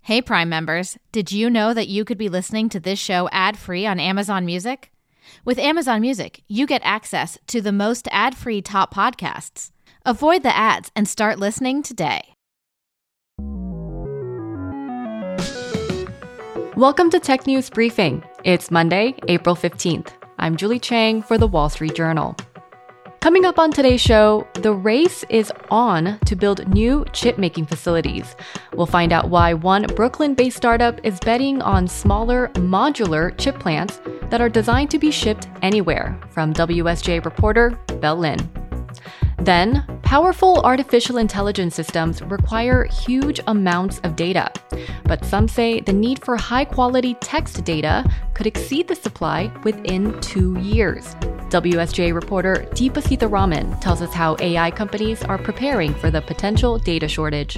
Hey, Prime members, did you know that you could be listening to this show ad-free on Amazon Music? With Amazon Music, you get access to the most ad-free top podcasts. Avoid the ads and start listening today. Welcome to Tech News Briefing. It's Monday, April 15th. I'm Julie Chang for The Wall Street Journal. Coming up on today's show, the race is on to build new chip-making facilities. We'll find out why one Brooklyn-based startup is betting on smaller, modular chip plants that are designed to be shipped anywhere, from WSJ reporter Belle Lin. Then, powerful artificial intelligence systems require huge amounts of data. But some say the need for high-quality text data could exceed the supply within 2 years. WSJ reporter Deepa Seetharaman tells us how AI companies are preparing for the potential data shortage.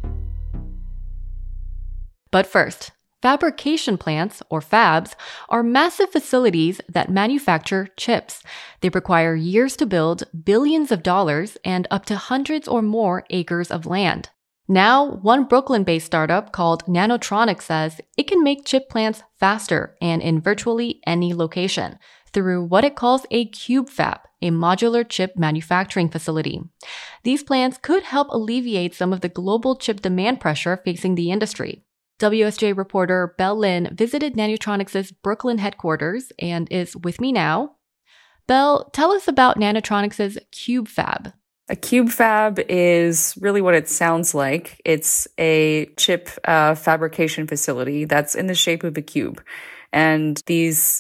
But first, fabrication plants, or fabs, are massive facilities that manufacture chips. They require years to build, billions of dollars, and up to hundreds or more acres of land. Now, one Brooklyn-based startup called Nanotronics says it can make chip plants faster and in virtually any location through what it calls a cube fab, a modular chip manufacturing facility. These plants could help alleviate some of the global chip demand pressure facing the industry. WSJ reporter Belle Lin visited Nanotronics' Brooklyn headquarters and is with me now. Belle, tell us about Nanotronics' cube fab. A cube fab is really what it sounds like. It's a chip fabrication facility that's in the shape of a cube. And these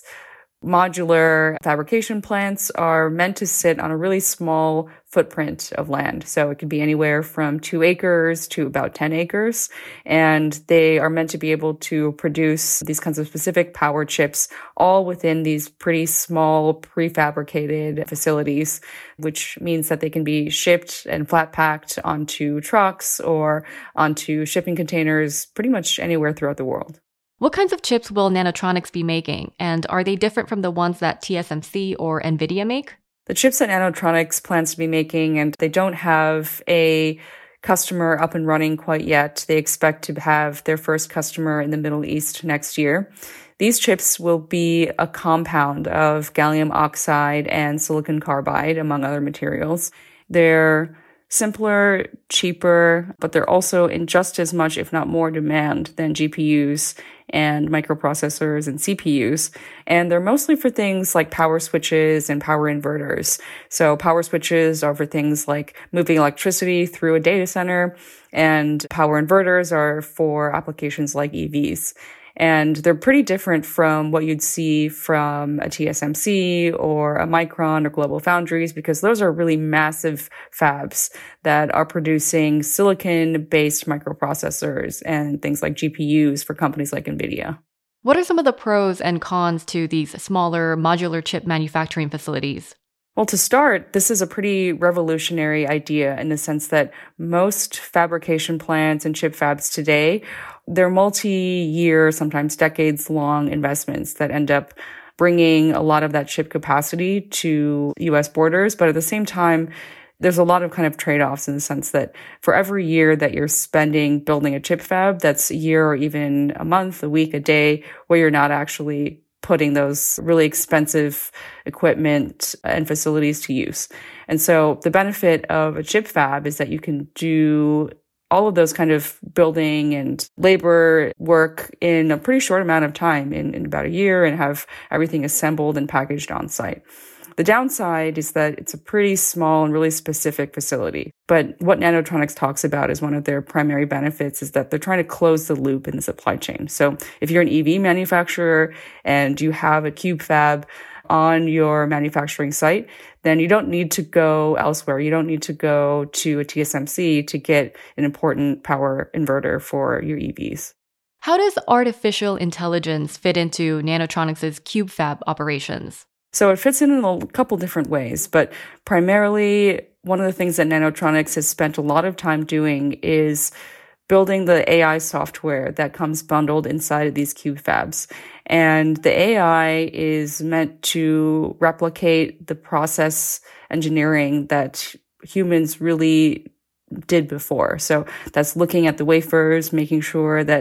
modular fabrication plants are meant to sit on a really small footprint of land. So it could be anywhere from 2 acres to about 10 acres. And they are meant to be able to produce these kinds of specific power chips all within these pretty small prefabricated facilities, which means that they can be shipped and flat packed onto trucks or onto shipping containers pretty much anywhere throughout the world. What kinds of chips will Nanotronics be making, and are they different from the ones that TSMC or NVIDIA make? The chips that Nanotronics plans to be making, and they don't have a customer up and running quite yet. They expect to have their first customer in the Middle East next year. These chips will be a compound of gallium oxide and silicon carbide, among other materials. They're simpler, cheaper, but they're also in just as much, if not more, demand than GPUs and microprocessors and CPUs. And they're mostly for things like power switches and power inverters. So power switches are for things like moving electricity through a data center, and power inverters are for applications like EVs. And they're pretty different from what you'd see from a TSMC or a Micron or Global Foundries, because those are really massive fabs that are producing silicon-based microprocessors and things like GPUs for companies like NVIDIA. What are some of the pros and cons to these smaller modular chip manufacturing facilities? Well, to start, this is a pretty revolutionary idea in the sense that most fabrication plants and chip fabs today, they're multi-year, sometimes decades-long investments that end up bringing a lot of that chip capacity to U.S. borders. But at the same time, there's a lot of kind of trade-offs in the sense that for every year that you're spending building a chip fab, that's a year or even a month, a week, a day, where you're not actually putting those really expensive equipment and facilities to use. And so the benefit of a chip fab is that you can do all of those kind of building and labor work in a pretty short amount of time, in about a year, and have everything assembled and packaged on site. The downside is that it's a pretty small and really specific facility. But what Nanotronics talks about as one of their primary benefits is that they're trying to close the loop in the supply chain. So if you're an EV manufacturer and you have a cube fab on your manufacturing site, then you don't need to go elsewhere. You don't need to go to a TSMC to get an important power inverter for your EVs. How does artificial intelligence fit into Nanotronics' cube fab operations? So it fits in a couple different ways, but primarily one of the things that Nanotronics has spent a lot of time doing is building the AI software that comes bundled inside of these cube fabs. And the AI is meant to replicate the process engineering that humans really did before. So that's looking at the wafers, making sure that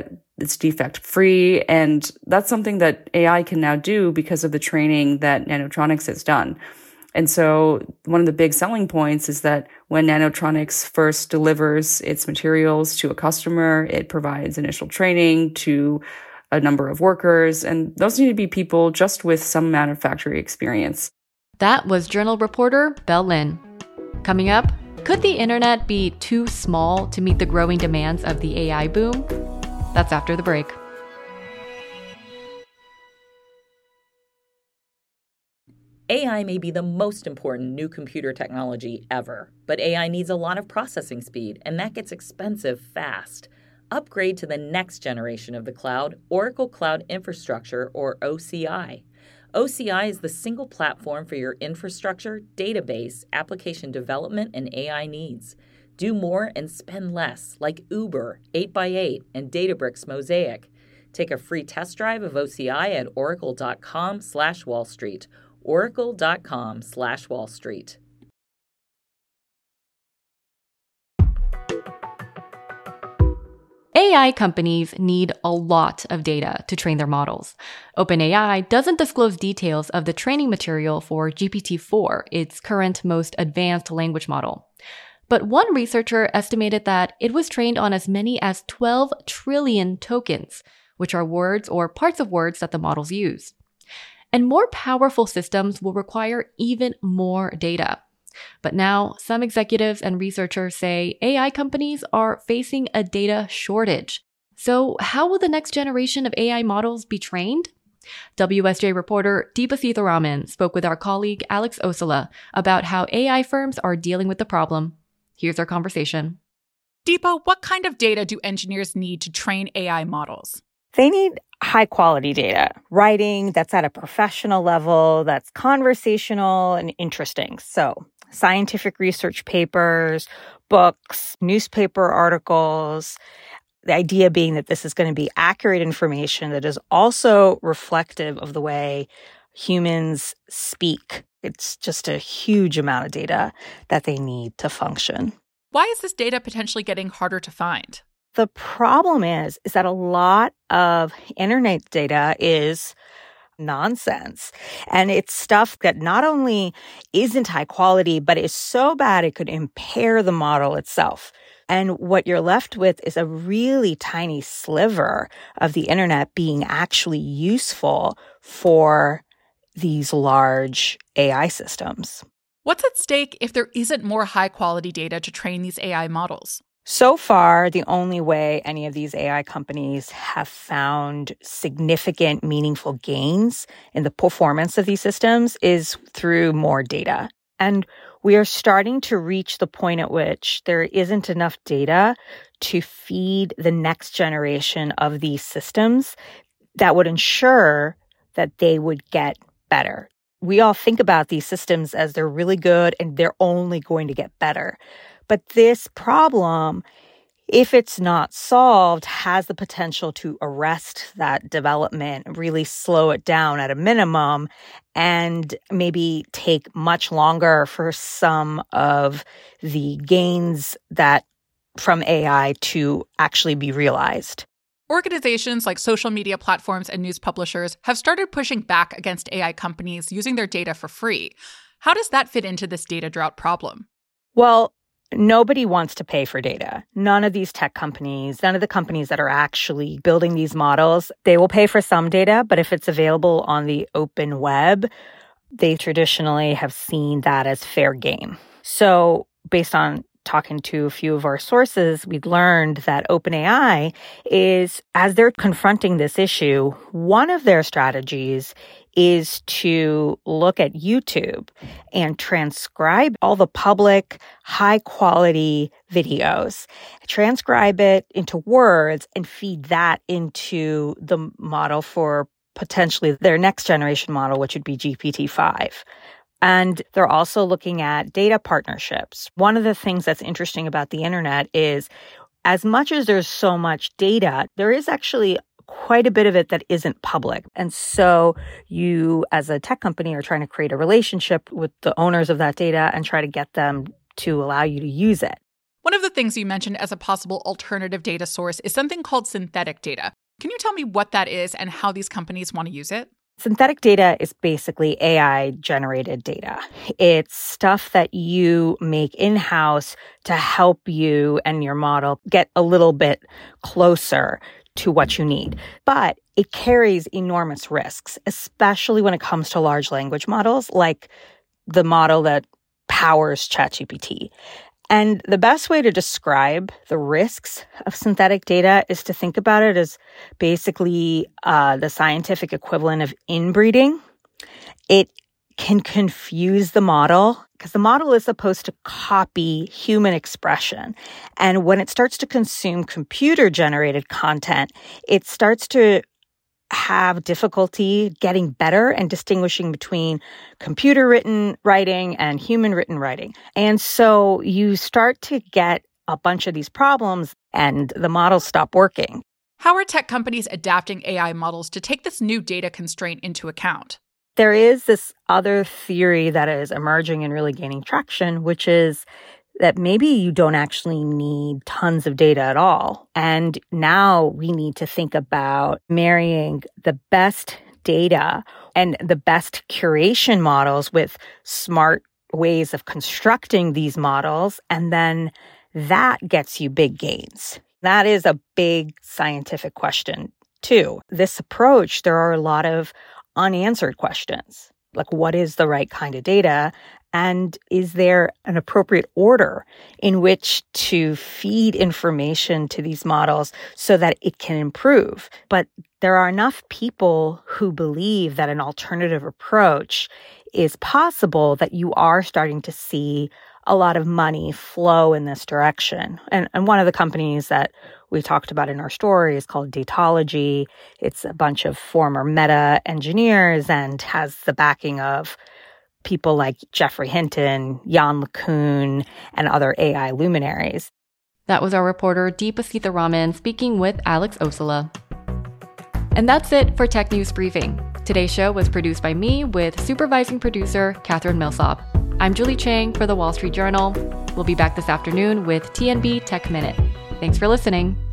it's defect free. And that's something that AI can now do because of the training that Nanotronics has done. And so one of the big selling points is that when Nanotronics first delivers its materials to a customer, it provides initial training to a number of workers, and those need to be people just with some amount of factory experience. That was journal reporter Belle Lin. Coming up, could the internet be too small to meet the growing demands of the AI boom? That's after the break. AI may be the most important new computer technology ever, but AI needs a lot of processing speed, and that gets expensive fast. Upgrade to the next generation of the cloud, Oracle Cloud Infrastructure, or OCI. OCI is the single platform for your infrastructure, database, application development, and AI needs. Do more and spend less, like Uber, 8x8, and Databricks Mosaic. Take a free test drive of OCI at oracle.com/Wall Street. Oracle.com/Wall Street. AI companies need a lot of data to train their models. OpenAI doesn't disclose details of the training material for GPT-4, its current most advanced language model. But one researcher estimated that it was trained on as many as 12 trillion tokens, which are words or parts of words that the models use. And more powerful systems will require even more data. But now, some executives and researchers say AI companies are facing a data shortage. So how will the next generation of AI models be trained? WSJ reporter Deepa Seetharaman spoke with our colleague Alex Osala about how AI firms are dealing with the problem. Here's our conversation. Deepa, what kind of data do engineers need to train AI models? They need high quality data, writing that's at a professional level, that's conversational and interesting. So scientific research papers, books, newspaper articles, the idea being that this is going to be accurate information that is also reflective of the way humans speak. It's just a huge amount of data that they need to function. Why is this data potentially getting harder to find? The problem is that a lot of internet data is nonsense. And it's stuff that not only isn't high quality, but is so bad it could impair the model itself. And what you're left with is a really tiny sliver of the internet being actually useful for these large AI systems. What's at stake if there isn't more high-quality data to train these AI models? So far, the only way any of these AI companies have found significant, meaningful gains in the performance of these systems is through more data. And we are starting to reach the point at which there isn't enough data to feed the next generation of these systems that would ensure that they would get better. We all think about these systems as they're really good and they're only going to get better. But this problem, if it's not solved, has the potential to arrest that development, really slow it down at a minimum, and maybe take much longer for some of the gains that from AI to actually be realized. Organizations like social media platforms and news publishers have started pushing back against AI companies using their data for free. How does that fit into this data drought problem? Well, nobody wants to pay for data. None of these tech companies, none of the companies that are actually building these models, they will pay for some data, but if it's available on the open web, they traditionally have seen that as fair game. So based on talking to a few of our sources, we'd learned that OpenAI is, as they're confronting this issue, one of their strategies is to look at YouTube and transcribe all the public, high-quality videos, transcribe it into words, and feed that into the model for potentially their next generation model, which would be GPT-5. And they're also looking at data partnerships. One of the things that's interesting about the internet is as much as there's so much data, there is actually quite a bit of it that isn't public. And so you, as a tech company, are trying to create a relationship with the owners of that data and try to get them to allow you to use it. One of the things you mentioned as a possible alternative data source is something called synthetic data. Can you tell me what that is and how these companies want to use it? Synthetic data is basically AI-generated data. It's stuff that you make in-house to help you and your model get a little bit closer to what you need. But it carries enormous risks, especially when it comes to large language models, like the model that powers ChatGPT. And the best way to describe the risks of synthetic data is to think about it as basically the scientific equivalent of inbreeding. It can confuse the model because the model is supposed to copy human expression. And when it starts to consume computer-generated content, it starts to have difficulty getting better and distinguishing between computer-written writing and human-written writing. And so you start to get a bunch of these problems and the models stop working. How are tech companies adapting AI models to take this new data constraint into account? There is this other theory that is emerging and really gaining traction, which is that maybe you don't actually need tons of data at all. And now we need to think about marrying the best data and the best curation models with smart ways of constructing these models. And then that gets you big gains. That is a big scientific question, too. This approach, there are a lot of unanswered questions, like what is the right kind of data? And is there an appropriate order in which to feed information to these models so that it can improve? But there are enough people who believe that an alternative approach is possible that you are starting to see a lot of money flow in this direction. And one of the companies that we talked about in our story is called Datology. It's a bunch of former Meta engineers and has the backing of people like Geoffrey Hinton, Yann LeCun, and other AI luminaries. That was our reporter Deepa Seetharaman speaking with Alex Ossola. And that's it for Tech News Briefing. Today's show was produced by me with supervising producer Catherine Millsop. I'm Julie Chang for The Wall Street Journal. We'll be back this afternoon with TNB Tech Minute. Thanks for listening.